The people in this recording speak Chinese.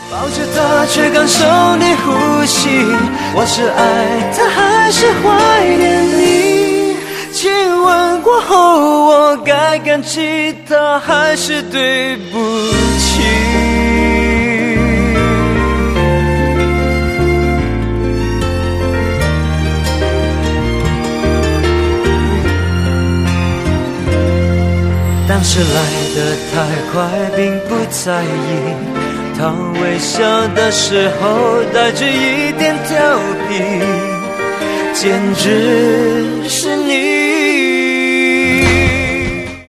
抱着他却感受你呼吸，我是爱他还是怀念你？亲吻过后我该感激他还是对不起？当时来得太快并不在意，他微笑的时候带着一点调皮，简直是你